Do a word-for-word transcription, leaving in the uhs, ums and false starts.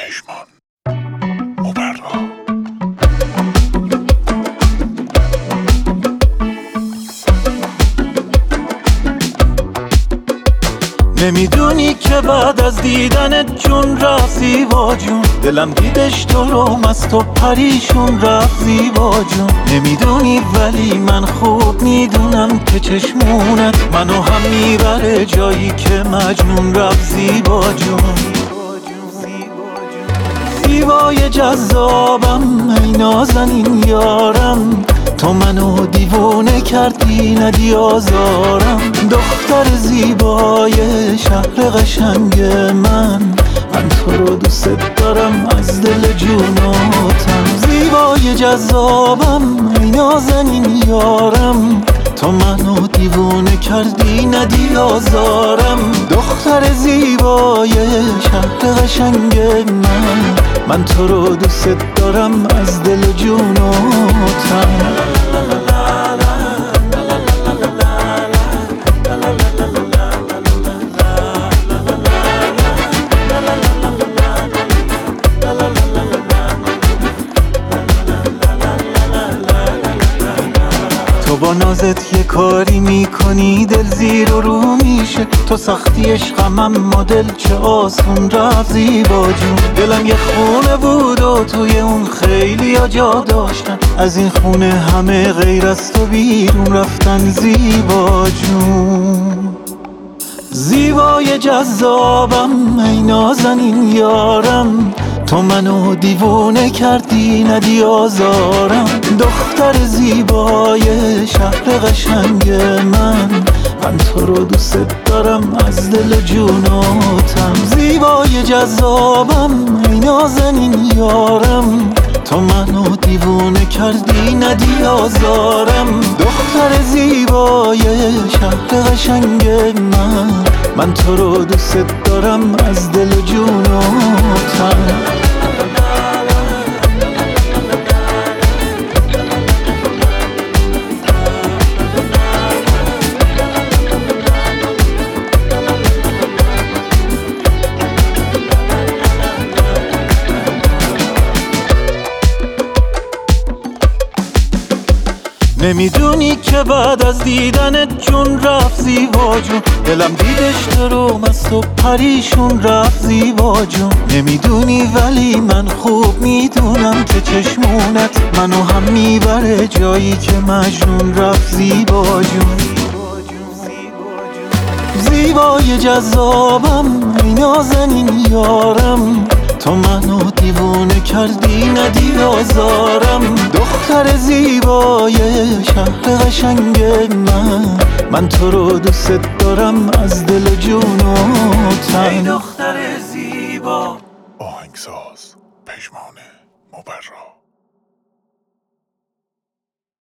پشمان مبرا. نمیدونی که بعد از دیدنت جون رفت زیبا جون، دلم دیدش تو رو مست و پریشون رفت زیبا جون. نمیدونی ولی من خوب میدونم که چشمونت منو هم میبره جایی که مجنون رفت زیبا جون. زیبای جذابم ای نازنین یارم، تو منو دیوونه کردی ندی آزارم. دختر زیبای شهر قشنگ من، من تو رو دوست دارم از دل جوناتم. زیبای جذابم ای نازنین یارم، تو منو دیوونه کردی ندی آزارم. دختر زیبای شهر قشنگ من، من تو رو دوست دارم از دل جوناتم. تو با نازت یه کاری میکنی دل زیر و رو میشه، تو سختی عشقم اما دل چه آسون رفت زیبا جون. دلم یه خونه بود و توی اون خیلی ها جا داشتن، از این خونه همه غیر از تو بیرون رفتن زیبا جون. زیبای جذابم ای نازنین یارم، تو منو دیوونه کردی ندی آزارم. دختر زیبای شهر قشنگ من، من تو رو دوست دارم از دل جوناتم. زیبای جذابم ای نازنین یارم، تو منو دیوونه کردی ندی آزارم. دختر زیبای شهر قشنگ من، من تو رو دوست دارم از دل جوناتم. نمیدونی که بعد از دیدنت جون رفت زیبا جون، دلم دیدش تو رو مست و پریشون رفت زیبا جون. نمیدونی ولی من خوب میدونم که چشمونت منو هم میبره جایی که مجنون رفت زیبا جون. زیبای جذابم ای نازنین یارم، تو منو دیوونه کردی ندی آزارم. دختر زیبای شهر قشنگ من، من تو رو دوست دارم از دل جوناتم. ای دختر زیبا آهنگساز پشمان مبرا.